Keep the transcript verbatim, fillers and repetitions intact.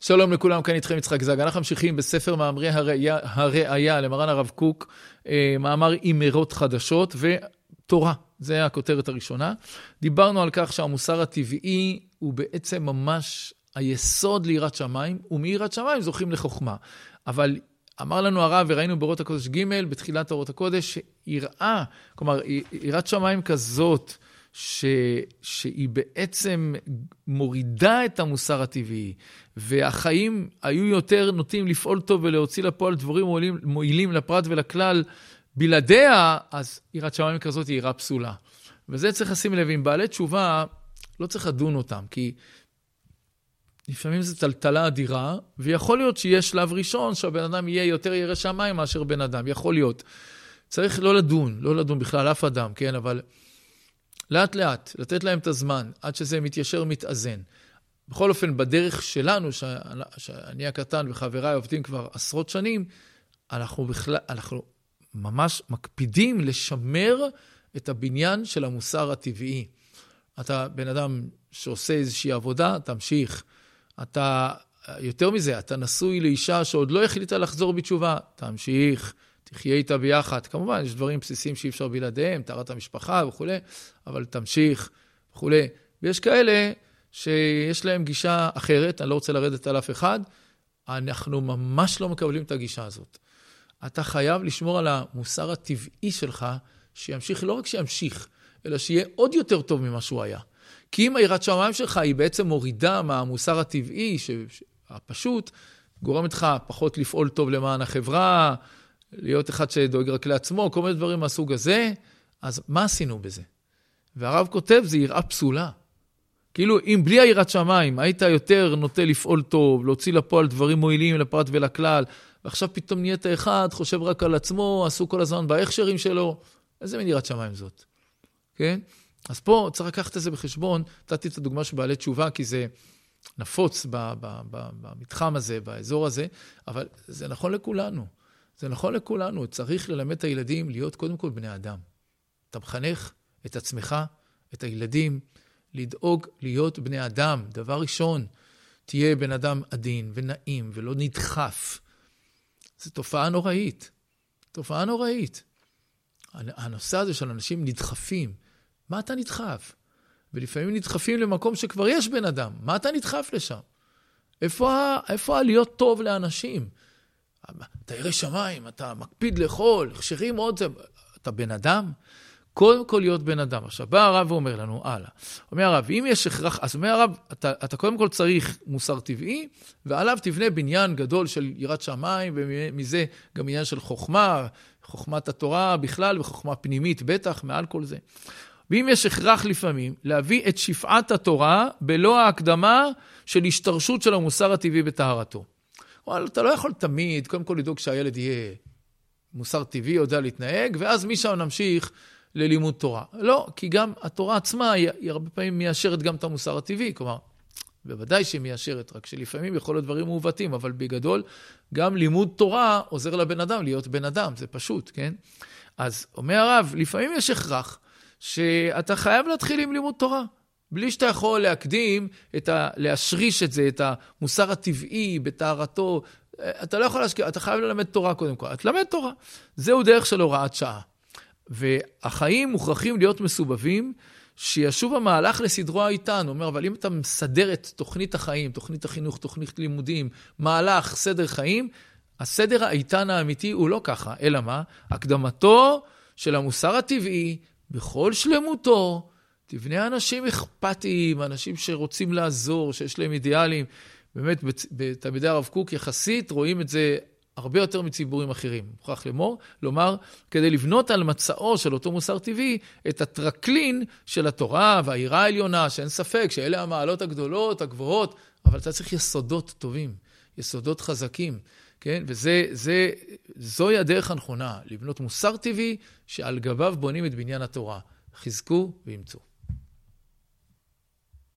שלום לכולם, כאן איתכם יצחק זג. אנחנו ממשיכים בספר מאמרי הראייה, הראייה למרן הרב קוק, מאמר אימרות חדשות ותורה. זה הכותרת הראשונה. דיברנו על כך שהמוסר הטבעי הוא בעצם ממש היסוד ליראת שמיים, ומיראת שמיים זוכים לחוכמה. אבל אמר לנו הרב, וראינו באורות הקודש ג' בתחילת אורות הקודש, שיראה, כלומר, יראת שמיים כזאת, ש... שהיא בעצם מורידה את המוסר הטבעי, והחיים היו יותר נוטים לפעול טוב ולהוציא לפועל דברים מועילים, מועילים לפרט ולכלל בלעדיה, אז יראת שמיים כזאת היא יראה פסולה. וזה צריך לשים לב, עם בעלי תשובה לא צריך לדון אותם, כי לפעמים זו טלטלה אדירה, ויכול להיות שיש שלב ראשון שהבן אדם יהיה יותר ירא שמיים מאשר בן אדם, יכול להיות. צריך לא לדון, לא לדון בכלל אף אדם, כן, אבל לאט לאט, לתת להם את הזמן, עד שזה מתיישר מתאזן. בכל אופן, בדרך שלנו, שאני, שאני הקטן וחבריי עובדים כבר עשרות שנים, אנחנו בכלל, אנחנו ממש מקפידים לשמר את הבניין של המוסר הטבעי. אתה בן אדם שעושה איזושהי עבודה, תמשיך. אתה, יותר מזה, אתה נשוי לאישה שעוד לא החליטה לחזור בתשובה, תמשיך. תחיה איתה ביחד. כמובן, יש דברים בסיסיים שאי אפשר בלעדיהם, טהרת המשפחה וכו', אבל תמשיך וכו'. ויש כאלה שיש להם גישה אחרת, אני לא רוצה לרדת על אף אחד, אנחנו ממש לא מקבלים את הגישה הזאת. אתה חייב לשמור על המוסר הטבעי שלך, שימשיך, לא רק שימשיך, אלא שיהיה עוד יותר טוב ממה שהוא היה. כי אם היראת שמיים שלך היא בעצם מורידה מהמוסר הטבעי, הפשוט, גורמת לך פחות לפעול טוב למען החברה, להיות אחד שדואג רק לעצמו, כל מיני דברים מהסוג הזה, אז מה עשינו בזה? והרב כותב, זה יראה פסולה. כאילו, אם בלי היראת שמיים, היית יותר נוטה לפעול טוב, להוציא לפועל דברים מועילים לפרט ולכלל, ועכשיו פתאום נהיית אחד, חושב רק על עצמו, עשו כל הזמן בהכשרים שלו, איזה מין יראת שמיים זאת? כן? אז פה צריך לקחת את זה בחשבון, נתתי את הדוגמה של בעלי תשובה, כי זה נפוץ ב- ב- ב- במתחם הזה, באזור הזה, אבל זה נכון לכולנו. זה נכון לכולנו, צריך ללמד את הילדים להיות קודם כל בני אדם. אתה מחנך את עצמך, את הילדים, לדאוג להיות בני אדם. דבר ראשון, תהיה בן אדם עדין ונעים ולא נדחף. זו תופעה נוראית. תופעה נוראית. הנושא הזה של אנשים נדחפים. מה אתה נדחף? ולפעמים נדחפים למקום שכבר יש בן אדם. מה אתה נדחף לשם? איפה, איפה להיות טוב לאנשים? אתה ירא שמיים, אתה מקפיד לאכול, הכשרים עוד, אתה בן אדם, קודם כל להיות בן אדם. עכשיו, בא הרב ואומר לנו, הלאה. אומר הרב, אם יש הכרח, אז אומר הרב, אתה, אתה קודם כל צריך מוסר טבעי, ועליו תבנה בניין גדול של יראת שמיים, ומזה גם עניין של חוכמה, חוכמת התורה בכלל, וחוכמה פנימית בטח, מעל כל זה. ואם יש הכרח לפעמים, להביא את שפעת התורה, בלא ההקדמה של השתרשות של המוסר הטבעי בטהרתו. אבל אתה לא יכול תמיד, קודם כל לדאוג שהילד יהיה מוסר טבעי, יודע להתנהג, ואז משם נמשיך ללימוד תורה. לא, כי גם התורה עצמה היא, היא הרבה פעמים מיישרת גם את המוסר הטבעי, כלומר, בוודאי שהיא מיישרת, רק שלפעמים יכול להיות דברים מעוותים, אבל בגדול, גם לימוד תורה עוזר לבן אדם להיות בן אדם, זה פשוט, כן? אז אומר הרב, לפעמים יש הכרח שאתה חייב להתחיל עם לימוד תורה. בלי שאתה יכול להקדים, את ה, להשריש את זה, את המוסר הטבעי בטהרתו, אתה לא יכול להשקיע, אתה חייב ללמד תורה קודם כל. אתה למד תורה. זהו דרך של הוראת שעה. והחיים מוכרחים להיות מסובבים, שישוב המהלך לסדרו האיתן. הוא אומר, אבל אם אתה מסדר את תוכנית החיים, תוכנית החינוך, תוכנית לימודים, מהלך, סדר חיים, הסדר האיתן האמיתי הוא לא ככה. אלא מה? הקדמתו של המוסר הטבעי, בכל שלמותו, תבנה אנשים אכפתיים, אנשים שרוצים לעזור, שיש להם אידיאלים. באמת, בתלמידי הרב קוק יחסית רואים את זה הרבה יותר מציבורים אחרים. מוכרח לאמור, לומר, כדי לבנות על מצאו של אותו מוסר טבעי, את הטרקלין של התורה והעירה העליונה, שאין ספק שאלה המעלות הגדולות, הגבוהות, אבל אתה צריך יסודות טובים, יסודות חזקים, כן? וזה, זה, זוהי הדרך הנכונה, לבנות מוסר טבעי, שעל גביו בונים את בניין התורה. חזקו וימצאו.